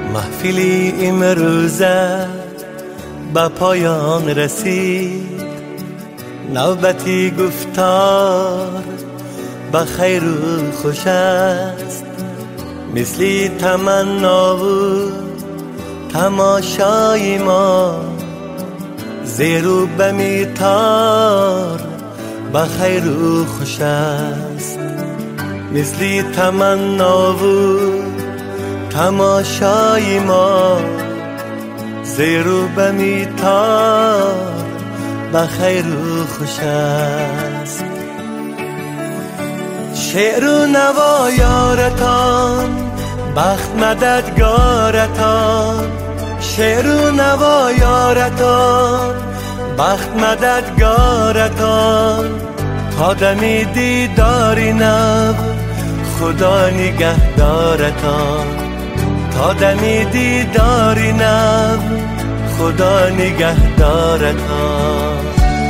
محفلی امروزه به پایان رسید، نوبتی گفتار به خیر و خوش است، مثلی تمنا و تماشای ما زیرو بمیتار به خیر و خوش است، مثلی تمنا و تماشای ما زیرو بمیتار به خیر و خوش است. شعر و نوا یارتان، بخت مددگارتان، شعر و نوا یارتان، بخت مددگارتان، تا دمی دیداری نو خدا نگهدارتان، تا دمی دیداری نو خدا نگهدارتان.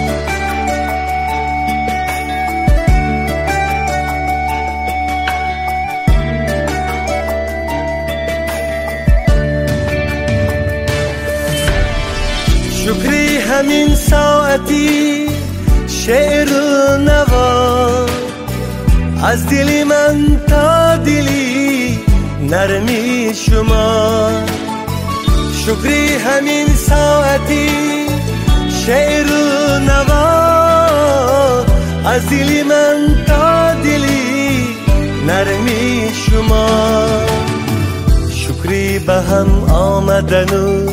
شکری همین ساعتی شعر و نوا از دلی من تا دلی نرمی شما، شکری همین ساعتی شعر و نوا از دلی من تا دلی نرمی شما، شکری به هم آمدن و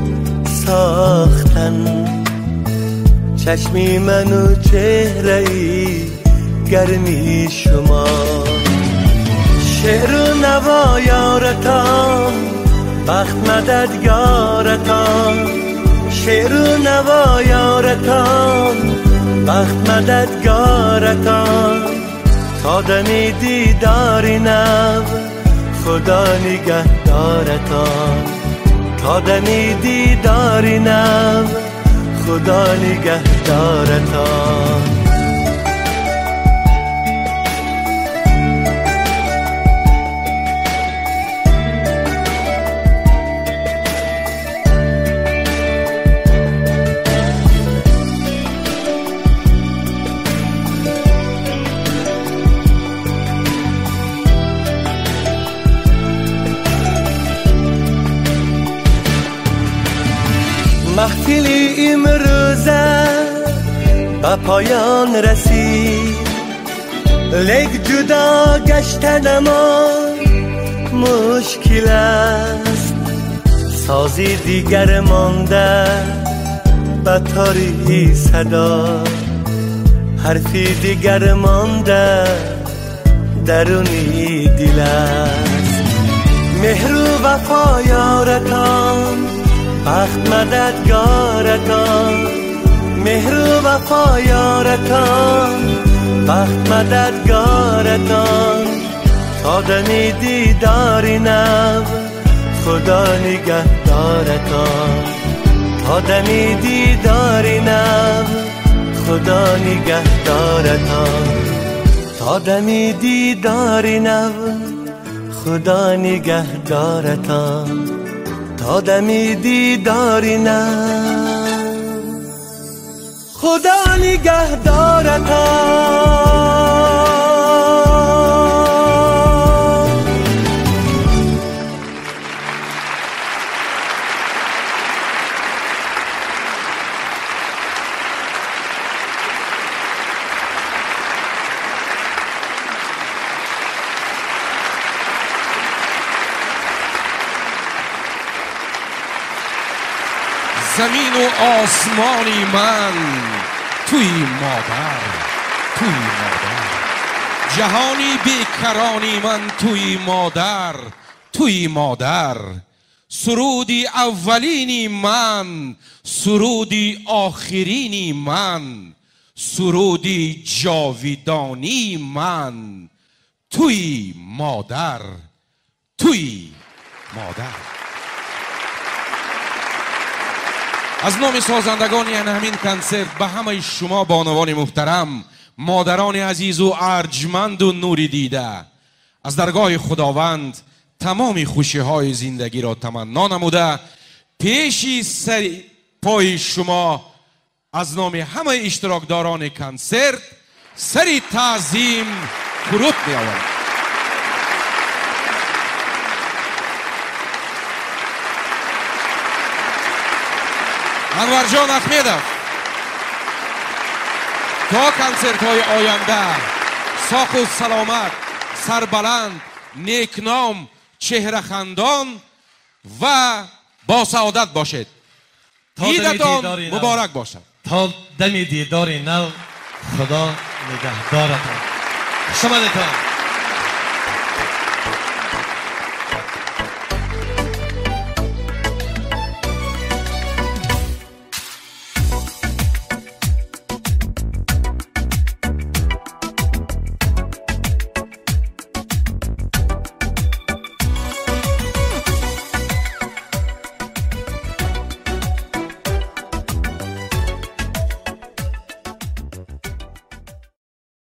ساختن چشمی من و چهره‌ای گرمی شما، شعر و نوا یارتان، بخت مددگارتان، شعر و نوا یارتان، بخت مددگارتان، تا دمی دیداری نو خدا نگهدارتان، تا دمی دیداری نو خدا نگهدارتان. محفلی امروزه به پایان رسید، لیک جدا گشتن ما مشکل است، سازی دیگر مانده به تاری صدا، حرفی دیگر مانده درونی دل است، مهر و وفا یارتان، بخت مددگارتان، مهر و وفا یارتان، بخت مددگارتان، تا دمی دیداری نو خدا نگهدارتان، تا دمی دیداری نو خدا نگهدارتان، تا دمی دیداری نو خدا نگهدارتان، تا دمی دیداری نه خدا نگهدارتان. زمین و آسمانی من توی مادر، توی مادر، جهانی بیکرانی من توی مادر، توی مادر، سرودی اولینی من، سرودی آخرینی من، سرودی جاویدانی من توی مادر، توی مادر. از نام سازندگان همین کنسرت به همه شما بانوان محترم، مادران عزیز و ارجمند و نوری دیده، از درگاه خداوند تمام خوشی های زندگی را تمنا نموده پیشی سر پای شما از نام همه اشتراکداران کنسرت سری تعظیم فرود می آورم. انور جان احمدov تا کنسرت های آینده ساق و سلامت، سربلند، نیکنام، چهره خندان و با سعادت باشید. عیدتان مبارک باشد. تا دم دیدار نو خدا نگهدارتان. شما